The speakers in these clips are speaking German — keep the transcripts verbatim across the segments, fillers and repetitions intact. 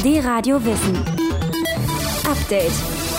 D-Radio Wissen. Update.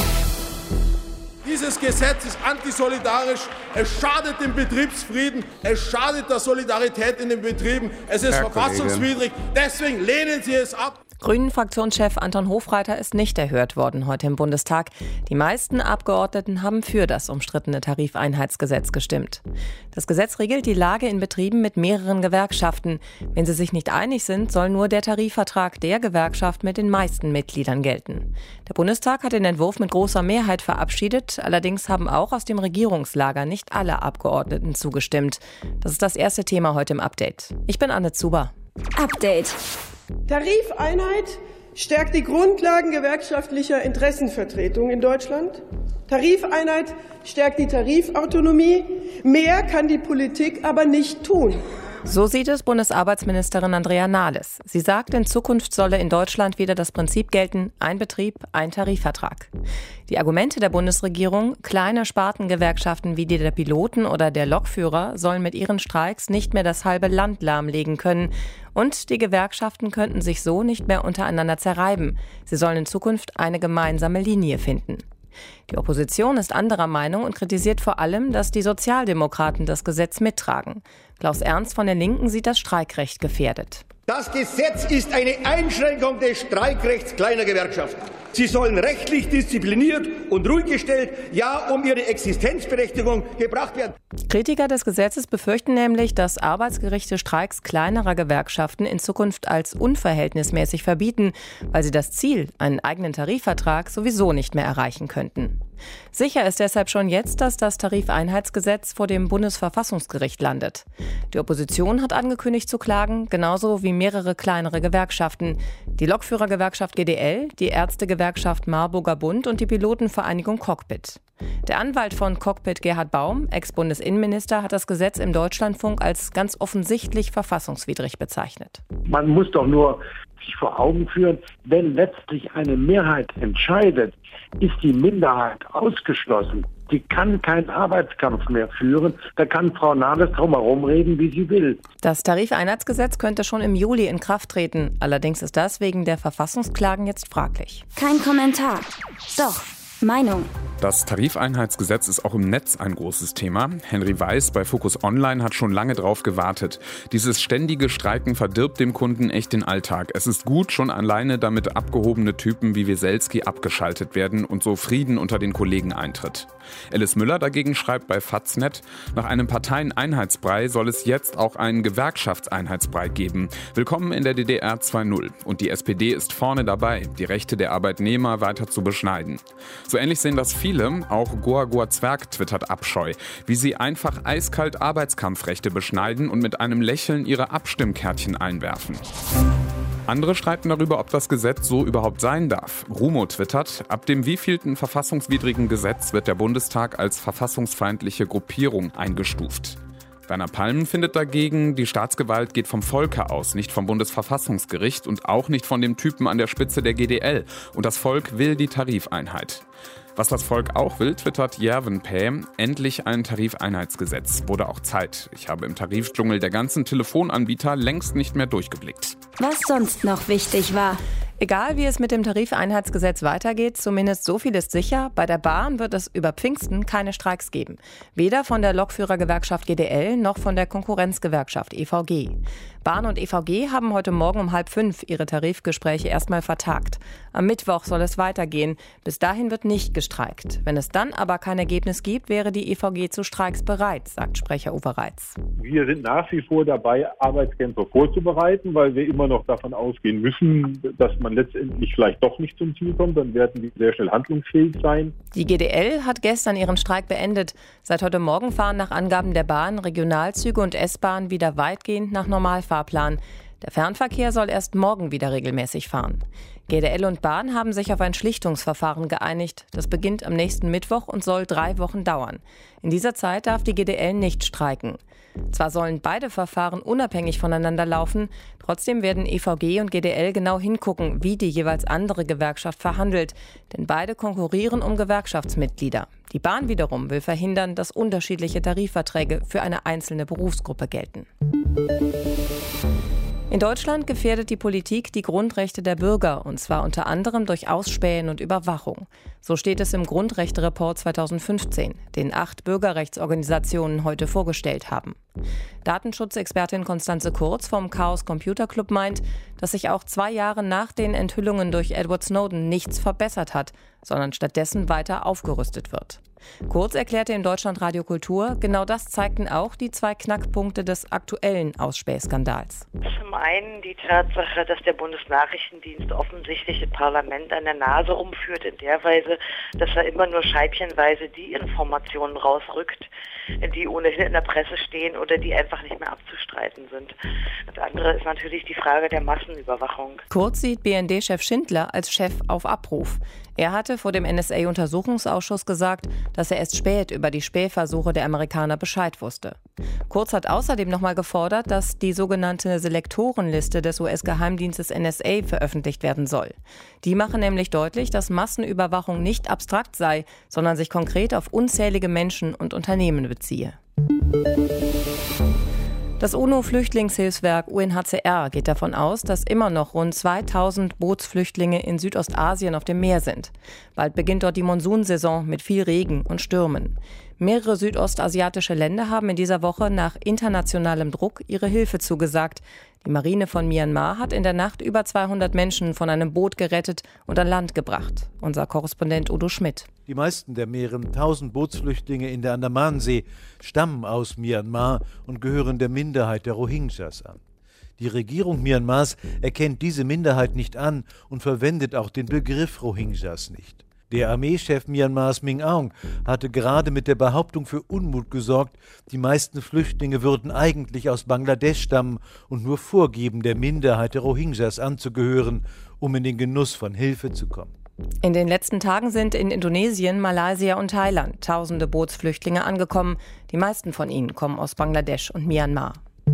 Dieses Gesetz ist antisolidarisch, es schadet dem Betriebsfrieden, es schadet der Solidarität in den Betrieben, es ist Herr verfassungswidrig, deswegen lehnen Sie es ab. Grünen-Fraktionschef Anton Hofreiter ist nicht erhört worden heute im Bundestag. Die meisten Abgeordneten haben für das umstrittene Tarifeinheitsgesetz gestimmt. Das Gesetz regelt die Lage in Betrieben mit mehreren Gewerkschaften. Wenn sie sich nicht einig sind, soll nur der Tarifvertrag der Gewerkschaft mit den meisten Mitgliedern gelten. Der Bundestag hat den Entwurf mit großer Mehrheit verabschiedet. Allerdings haben auch aus dem Regierungslager nicht alle Abgeordneten zugestimmt. Das ist das erste Thema heute im Update. Ich bin Anne Zuber. Update. Tarifeinheit stärkt die Grundlagen gewerkschaftlicher Interessenvertretung in Deutschland. Tarifeinheit stärkt die Tarifautonomie. Mehr kann die Politik aber nicht tun. So sieht es Bundesarbeitsministerin Andrea Nahles. Sie sagt, in Zukunft solle in Deutschland wieder das Prinzip gelten, ein Betrieb, ein Tarifvertrag. Die Argumente der Bundesregierung, kleine Spartengewerkschaften wie die der Piloten oder der Lokführer sollen mit ihren Streiks nicht mehr das halbe Land lahmlegen können. Und die Gewerkschaften könnten sich so nicht mehr untereinander zerreiben. Sie sollen in Zukunft eine gemeinsame Linie finden. Die Opposition ist anderer Meinung und kritisiert vor allem, dass die Sozialdemokraten das Gesetz mittragen. Klaus Ernst von den Linken sieht das Streikrecht gefährdet. Das Gesetz ist eine Einschränkung des Streikrechts kleiner Gewerkschaften. Sie sollen rechtlich diszipliniert und ruhig gestellt, ja um ihre Existenzberechtigung gebracht werden. Kritiker des Gesetzes befürchten nämlich, dass Arbeitsgerichte Streiks kleinerer Gewerkschaften in Zukunft als unverhältnismäßig verbieten, weil sie das Ziel, einen eigenen Tarifvertrag, sowieso nicht mehr erreichen könnten. Sicher ist deshalb schon jetzt, dass das Tarifeinheitsgesetz vor dem Bundesverfassungsgericht landet. Die Opposition hat angekündigt zu klagen, genauso wie mehrere kleinere Gewerkschaften. Die Lokführergewerkschaft G D L, die Ärztegewerkschaft Marburger Bund und die Pilotenvereinigung Cockpit. Der Anwalt von Cockpit, Gerhard Baum, Ex-Bundesinnenminister, hat das Gesetz im Deutschlandfunk als ganz offensichtlich verfassungswidrig bezeichnet. Man muss doch nur sich vor Augen führen, wenn letztlich eine Mehrheit entscheidet, ist die Minderheit ausgeschlossen. Die kann keinen Arbeitskampf mehr führen. Da kann Frau Nahles drum herum reden, wie sie will. Das Tarifeinheitsgesetz könnte schon im Juli in Kraft treten. Allerdings ist das wegen der Verfassungsklagen jetzt fraglich. Kein Kommentar. Doch. Meinung. Das Tarifeinheitsgesetz ist auch im Netz ein großes Thema. Henry Weiß bei Focus Online hat schon lange drauf gewartet. Dieses ständige Streiken verdirbt dem Kunden echt den Alltag. Es ist gut, schon alleine damit abgehobene Typen wie Weselski abgeschaltet werden und so Frieden unter den Kollegen eintritt. Alice Müller dagegen schreibt bei Faznet, nach einem Parteieneinheitsbrei soll es jetzt auch einen Gewerkschaftseinheitsbrei geben. Willkommen in der D D R zwei Punkt null. Und die S P D ist vorne dabei, die Rechte der Arbeitnehmer weiter zu beschneiden. So ähnlich sehen das viele, auch Goa Goa Zwerg twittert Abscheu, wie sie einfach eiskalt Arbeitskampfrechte beschneiden und mit einem Lächeln ihre Abstimmkärtchen einwerfen. Andere streiten darüber, ob das Gesetz so überhaupt sein darf. Rumo twittert, ab dem wievielten verfassungswidrigen Gesetz wird der Bundestag als verfassungsfeindliche Gruppierung eingestuft. Werner Palm findet dagegen, die Staatsgewalt geht vom Volke aus, nicht vom Bundesverfassungsgericht und auch nicht von dem Typen an der Spitze der G D L. Und das Volk will die Tarifeinheit. Was das Volk auch will, twittert Järvenpää, endlich ein Tarifeinheitsgesetz. Wurde auch Zeit. Ich habe im Tarifdschungel der ganzen Telefonanbieter längst nicht mehr durchgeblickt. Was sonst noch wichtig war. Egal wie es mit dem Tarifeinheitsgesetz weitergeht, zumindest so viel ist sicher, bei der Bahn wird es über Pfingsten keine Streiks geben. Weder von der Lokführergewerkschaft G D L noch von der Konkurrenzgewerkschaft E V G. Bahn und E V G haben heute Morgen um halb fünf ihre Tarifgespräche erstmal vertagt. Am Mittwoch soll es weitergehen. Bis dahin wird nicht gestreikt. Wenn es dann aber kein Ergebnis gibt, wäre die E V G zu Streiks bereit, sagt Sprecher Uwe Reitz. Wir sind nach wie vor dabei, Arbeitskämpfe vorzubereiten, weil wir immer noch davon ausgehen müssen, dass man letztendlich vielleicht doch nicht zum Ziel kommt. Dann werden wir sehr schnell handlungsfähig sein. Die G D L hat gestern ihren Streik beendet. Seit heute Morgen fahren nach Angaben der Bahn Regionalzüge und S-Bahn wieder weitgehend nach Normalfahrplan. Der Fernverkehr soll erst morgen wieder regelmäßig fahren. G D L und Bahn haben sich auf ein Schlichtungsverfahren geeinigt. Das beginnt am nächsten Mittwoch und soll drei Wochen dauern. In dieser Zeit darf die G D L nicht streiken. Zwar sollen beide Verfahren unabhängig voneinander laufen, trotzdem werden E V G und G D L genau hingucken, wie die jeweils andere Gewerkschaft verhandelt. Denn beide konkurrieren um Gewerkschaftsmitglieder. Die Bahn wiederum will verhindern, dass unterschiedliche Tarifverträge für eine einzelne Berufsgruppe gelten. In Deutschland gefährdet die Politik die Grundrechte der Bürger, und zwar unter anderem durch Ausspähen und Überwachung. So steht es im Grundrechte-Report zweitausendfünfzehn, den acht Bürgerrechtsorganisationen heute vorgestellt haben. Datenschutzexpertin Constanze Kurz vom Chaos Computer Club meint, dass sich auch zwei Jahre nach den Enthüllungen durch Edward Snowden nichts verbessert hat, sondern stattdessen weiter aufgerüstet wird. Kurz erklärte im Deutschlandradio Kultur, genau das zeigten auch die zwei Knackpunkte des aktuellen Ausspähskandals. Zum einen die Tatsache, dass der Bundesnachrichtendienst offensichtlich das Parlament an der Nase rumführt, in der Weise, dass er immer nur scheibchenweise die Informationen rausrückt, die ohnehin in der Presse stehen oder die einfach nicht mehr abzustreiten sind. Das andere ist natürlich die Frage der Massenüberwachung. Kurz sieht B N D-Chef Schindler als Chef auf Abruf. Er hatte vor dem N S A-Untersuchungsausschuss gesagt, dass er erst spät über die Spähversuche der Amerikaner Bescheid wusste. Kurz hat außerdem nochmal gefordert, dass die sogenannte Selektorenliste des U S-Geheimdienstes N S A veröffentlicht werden soll. Die machen nämlich deutlich, dass Massenüberwachung nicht abstrakt sei, sondern sich konkret auf unzählige Menschen und Unternehmen beziehe. Das UNO-Flüchtlingshilfswerk U N H C R geht davon aus, dass immer noch rund zweitausend Bootsflüchtlinge in Südostasien auf dem Meer sind. Bald beginnt dort die Monsunsaison mit viel Regen und Stürmen. Mehrere südostasiatische Länder haben in dieser Woche nach internationalem Druck ihre Hilfe zugesagt. Die Marine von Myanmar hat in der Nacht über zweihundert Menschen von einem Boot gerettet und an Land gebracht. Unser Korrespondent Udo Schmidt. Die meisten der mehreren tausend Bootsflüchtlinge in der Andamansee stammen aus Myanmar und gehören der Minderheit der Rohingyas an. Die Regierung Myanmars erkennt diese Minderheit nicht an und verwendet auch den Begriff Rohingyas nicht. Der Armeechef Myanmars Min Aung hatte gerade mit der Behauptung für Unmut gesorgt, die meisten Flüchtlinge würden eigentlich aus Bangladesch stammen und nur vorgeben, der Minderheit der Rohingyas anzugehören, um in den Genuss von Hilfe zu kommen. In den letzten Tagen sind in Indonesien, Malaysia und Thailand tausende Bootsflüchtlinge angekommen. Die meisten von ihnen kommen aus Bangladesch und Myanmar.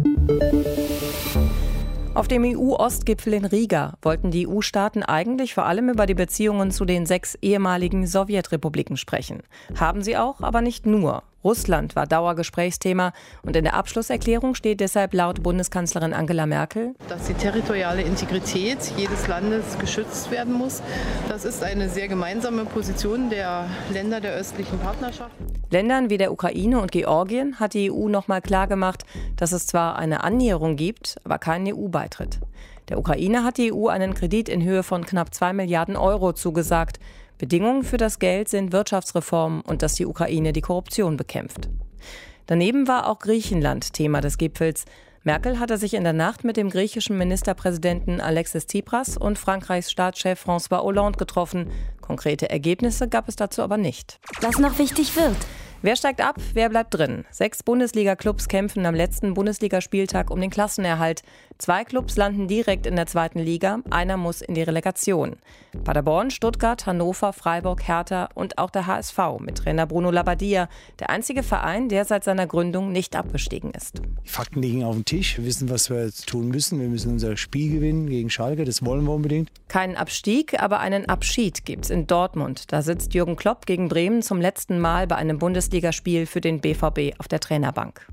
Auf dem E U-Ostgipfel in Riga wollten die E U-Staaten eigentlich vor allem über die Beziehungen zu den sechs ehemaligen Sowjetrepubliken sprechen. Haben sie auch, aber nicht nur. Russland war Dauergesprächsthema und in der Abschlusserklärung steht deshalb laut Bundeskanzlerin Angela Merkel, dass die territoriale Integrität jedes Landes geschützt werden muss. Das ist eine sehr gemeinsame Position der Länder der östlichen Partnerschaft. Ländern wie der Ukraine und Georgien hat die E U nochmal klargemacht, dass es zwar eine Annäherung gibt, aber keinen E U-Beitritt. Der Ukraine hat die E U einen Kredit in Höhe von knapp zwei Milliarden Euro zugesagt. Bedingungen für das Geld sind Wirtschaftsreformen und dass die Ukraine die Korruption bekämpft. Daneben war auch Griechenland Thema des Gipfels. Merkel hatte sich in der Nacht mit dem griechischen Ministerpräsidenten Alexis Tsipras und Frankreichs Staatschef François Hollande getroffen. Konkrete Ergebnisse gab es dazu aber nicht. Was noch wichtig wird. Wer steigt ab, wer bleibt drin? Sechs Bundesliga-Clubs kämpfen am letzten Bundesligaspieltag um den Klassenerhalt. Zwei Clubs landen direkt in der zweiten Liga, einer muss in die Relegation. Paderborn, Stuttgart, Hannover, Freiburg, Hertha und auch der H S V mit Trainer Bruno Labbadia. Der einzige Verein, der seit seiner Gründung nicht abgestiegen ist. Die Fakten liegen auf dem Tisch. Wir wissen, was wir jetzt tun müssen. Wir müssen unser Spiel gewinnen gegen Schalke. Das wollen wir unbedingt. Keinen Abstieg, aber einen Abschied gibt's in Dortmund. Da sitzt Jürgen Klopp gegen Bremen zum letzten Mal bei einem Bundesligaspiel für den B V B auf der Trainerbank.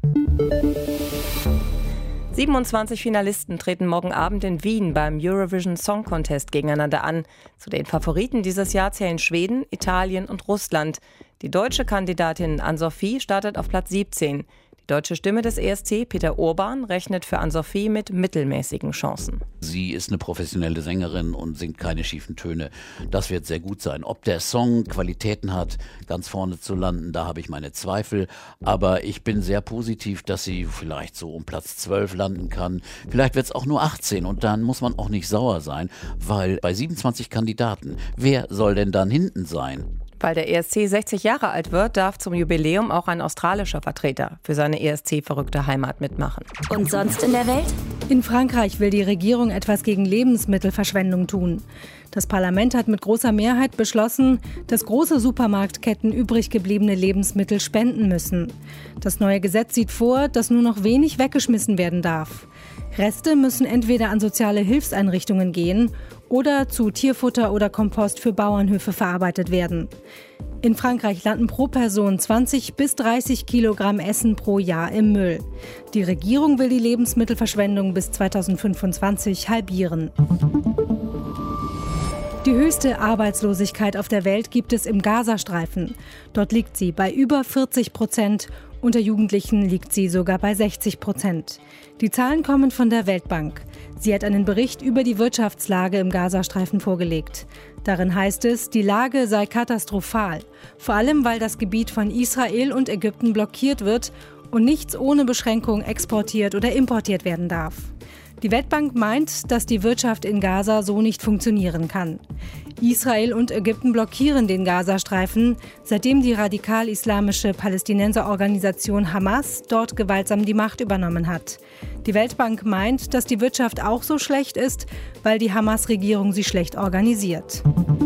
siebenundzwanzig Finalisten treten morgen Abend in Wien beim Eurovision Song Contest gegeneinander an. Zu den Favoriten dieses Jahr zählen Schweden, Italien und Russland. Die deutsche Kandidatin Ann-Sophie startet auf Platz siebzehn. Die deutsche Stimme des E S C, Peter Urban, rechnet für Ann-Sophie mit mittelmäßigen Chancen. Sie ist eine professionelle Sängerin und singt keine schiefen Töne. Das wird sehr gut sein. Ob der Song Qualitäten hat, ganz vorne zu landen, da habe ich meine Zweifel. Aber ich bin sehr positiv, dass sie vielleicht so um Platz zwölf landen kann. Vielleicht wird es auch nur achtzehn und dann muss man auch nicht sauer sein, weil bei siebenundzwanzig Kandidaten, wer soll denn dann hinten sein? Weil der E S C sechzig Jahre alt wird, darf zum Jubiläum auch ein australischer Vertreter für seine E S C-verrückte Heimat mitmachen. Und sonst in der Welt? In Frankreich will die Regierung etwas gegen Lebensmittelverschwendung tun. Das Parlament hat mit großer Mehrheit beschlossen, dass große Supermarktketten übrig gebliebene Lebensmittel spenden müssen. Das neue Gesetz sieht vor, dass nur noch wenig weggeschmissen werden darf. Reste müssen entweder an soziale Hilfseinrichtungen gehen oder zu Tierfutter oder Kompost für Bauernhöfe verarbeitet werden. In Frankreich landen pro Person zwanzig bis dreißig Kilogramm Essen pro Jahr im Müll. Die Regierung will die Lebensmittelverschwendung bis zweitausendfünfundzwanzig halbieren. Die höchste Arbeitslosigkeit auf der Welt gibt es im Gazastreifen. Dort liegt sie bei über vierzig Prozent. Unter Jugendlichen liegt sie sogar bei sechzig Prozent. Die Zahlen kommen von der Weltbank. Sie hat einen Bericht über die Wirtschaftslage im Gazastreifen vorgelegt. Darin heißt es, die Lage sei katastrophal. Vor allem, weil das Gebiet von Israel und Ägypten blockiert wird und nichts ohne Beschränkung exportiert oder importiert werden darf. Die Weltbank meint, dass die Wirtschaft in Gaza so nicht funktionieren kann. Israel und Ägypten blockieren den Gazastreifen, seitdem die radikal-islamische Palästinenserorganisation Hamas dort gewaltsam die Macht übernommen hat. Die Weltbank meint, dass die Wirtschaft auch so schlecht ist, weil die Hamas-Regierung sie schlecht organisiert.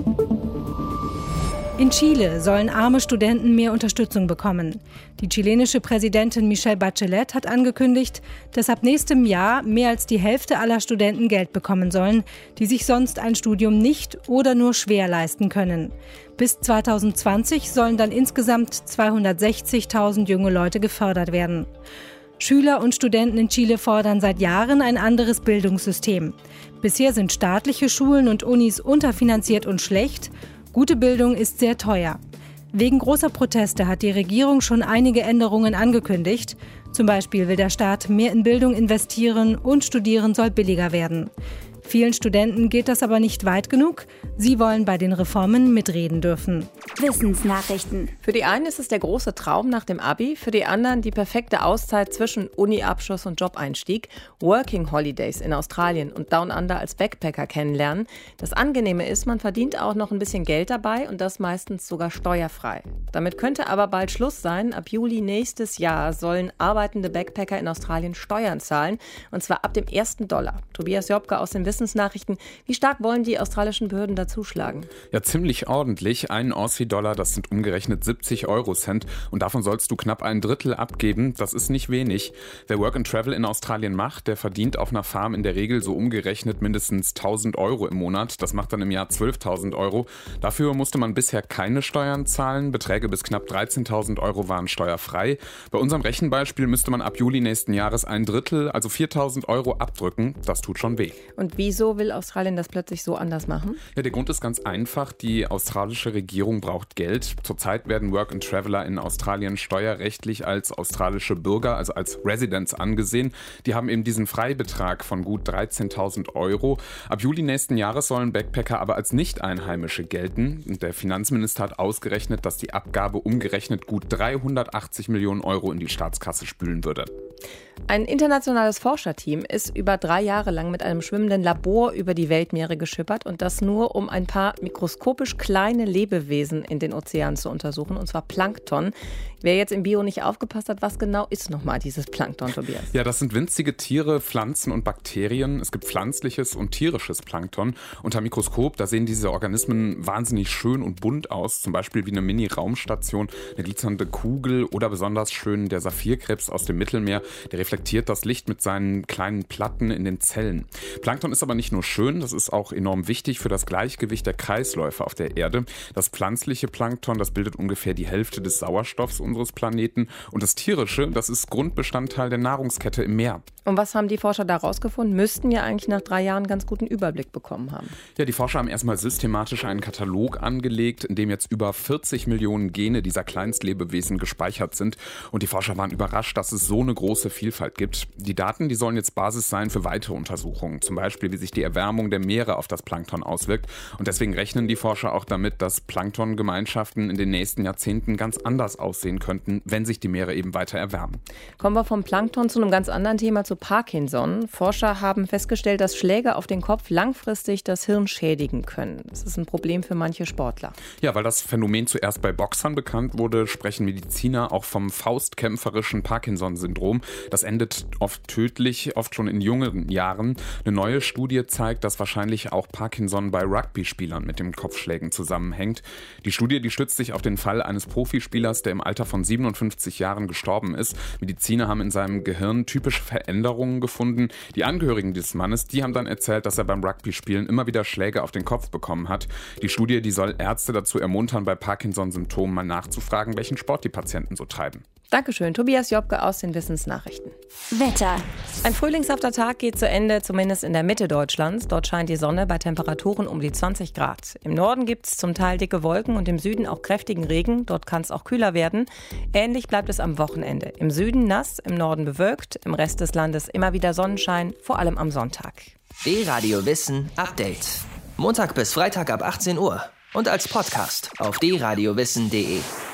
In Chile sollen arme Studenten mehr Unterstützung bekommen. Die chilenische Präsidentin Michelle Bachelet hat angekündigt, dass ab nächstem Jahr mehr als die Hälfte aller Studenten Geld bekommen sollen, die sich sonst ein Studium nicht oder nur schwer leisten können. Bis zweitausendzwanzig sollen dann insgesamt zweihundertsechzigtausend junge Leute gefördert werden. Schüler und Studenten in Chile fordern seit Jahren ein anderes Bildungssystem. Bisher sind staatliche Schulen und Unis unterfinanziert und schlecht. Gute Bildung ist sehr teuer. Wegen großer Proteste hat die Regierung schon einige Änderungen angekündigt. Zum Beispiel will der Staat mehr in Bildung investieren und Studieren soll billiger werden. Vielen Studenten geht das aber nicht weit genug. Sie wollen bei den Reformen mitreden dürfen. Wissensnachrichten. Für die einen ist es der große Traum nach dem Abi, für die anderen die perfekte Auszeit zwischen Uni-Abschluss und Jobeinstieg. Working Holidays in Australien und Down Under als Backpacker kennenlernen. Das Angenehme ist, man verdient auch noch ein bisschen Geld dabei und das meistens sogar steuerfrei. Damit könnte aber bald Schluss sein. Ab Juli nächstes Jahr sollen arbeitende Backpacker in Australien Steuern zahlen. Und zwar ab dem ersten Dollar. Tobias Jobke aus den Wissensnachrichten. Wie stark wollen die australischen Behörden da zuschlagen? Ja, ziemlich ordentlich. Ein Aussie-Dollar, das sind umgerechnet siebzig Euro-Cent. Und davon sollst du knapp ein Drittel abgeben. Das ist nicht wenig. Wer Work and Travel in Australien macht, der verdient auf einer Farm in der Regel so umgerechnet mindestens tausend Euro im Monat. Das macht dann im Jahr zwölftausend Euro. Dafür musste man bisher keine Steuern zahlen. Beträge bis knapp dreizehntausend Euro waren steuerfrei. Bei unserem Rechenbeispiel müsste man ab Juli nächsten Jahres ein Drittel, also viertausend Euro abdrücken. Das tut schon weh. Und wieso will Australien das plötzlich so anders machen? Ja, der Grund ist ganz einfach. Die australische Regierung braucht Geld. Zurzeit werden Work and Traveller in Australien steuerrechtlich als australische Bürger, also als Residents angesehen. Die haben eben diesen Freibetrag von gut dreizehntausend Euro. Ab Juli nächsten Jahres sollen Backpacker aber als Nicht-Einheimische gelten. Und der Finanzminister hat ausgerechnet, dass die Abgabe umgerechnet gut dreihundertachtzig Millionen Euro in die Staatskasse spülen würde. Ein internationales Forscherteam ist über drei Jahre lang mit einem schwimmenden Labor über die Weltmeere geschippert und das nur, um ein paar mikroskopisch kleine Lebewesen in den Ozeanen zu untersuchen, und zwar Plankton. Wer jetzt im Bio nicht aufgepasst hat, was genau ist nochmal dieses Plankton, Tobias? Ja, das sind winzige Tiere, Pflanzen und Bakterien. Es gibt pflanzliches und tierisches Plankton. Unter Mikroskop, da sehen diese Organismen wahnsinnig schön und bunt aus, zum Beispiel wie eine Mini-Raumstation, eine glitzernde Kugel oder besonders schön der Saphirkrebs aus dem Mittelmeer. Der reflektiert das Licht mit seinen kleinen Platten in den Zellen. Plankton ist aber nicht nur schön, das ist auch enorm wichtig für das Gleichgewicht der Kreisläufe auf der Erde. Das pflanzliche Plankton, das bildet ungefähr die Hälfte des Sauerstoffs unseres Planeten. Und das tierische, das ist Grundbestandteil der Nahrungskette im Meer. Und was haben die Forscher da rausgefunden? Müssten ja eigentlich nach drei Jahren einen ganz guten Überblick bekommen haben. Ja, die Forscher haben erstmal systematisch einen Katalog angelegt, in dem jetzt über vierzig Millionen Gene dieser Kleinstlebewesen gespeichert sind. Und die Forscher waren überrascht, dass es so eine große Vielfalt gibt. Die Daten, die sollen jetzt Basis sein für weitere Untersuchungen. Zum Beispiel, wie sich die Erwärmung der Meere auf das Plankton auswirkt. Und deswegen rechnen die Forscher auch damit, dass Planktongemeinschaften in den nächsten Jahrzehnten ganz anders aussehen könnten, wenn sich die Meere eben weiter erwärmen. Kommen wir vom Plankton zu einem ganz anderen Thema, zu Parkinson. Forscher haben festgestellt, dass Schläge auf den Kopf langfristig das Hirn schädigen können. Das ist ein Problem für manche Sportler. Ja, weil das Phänomen zuerst bei Boxern bekannt wurde, sprechen Mediziner auch vom faustkämpferischen Parkinson-Syndrom. Das endet oft tödlich, oft schon in jungen Jahren. Eine neue Studie zeigt, dass wahrscheinlich auch Parkinson bei Rugby-Spielern mit den Kopfschlägen zusammenhängt. Die Studie, die stützt sich auf den Fall eines Profispielers, der im Alter von siebenundfünfzig Jahren gestorben ist. Mediziner haben in seinem Gehirn typische Veränderungen gefunden. Die Angehörigen des Mannes, die haben dann erzählt, dass er beim Rugby-Spielen immer wieder Schläge auf den Kopf bekommen hat. Die Studie, die soll Ärzte dazu ermuntern, bei Parkinson-Symptomen mal nachzufragen, welchen Sport die Patienten so treiben. Dankeschön, Tobias Jobke aus den Wissensnachrichten. Wetter. Ein frühlingshafter Tag geht zu Ende, zumindest in der Mitte Deutschlands. Dort scheint die Sonne bei Temperaturen um die zwanzig Grad. Im Norden gibt es zum Teil dicke Wolken und im Süden auch kräftigen Regen. Dort kann es auch kühler werden. Ähnlich bleibt es am Wochenende. Im Süden nass, im Norden bewölkt, im Rest des Landes immer wieder Sonnenschein, vor allem am Sonntag. D-Radio Wissen Update. Montag bis Freitag ab achtzehn Uhr und als Podcast auf d radio wissen punkt de.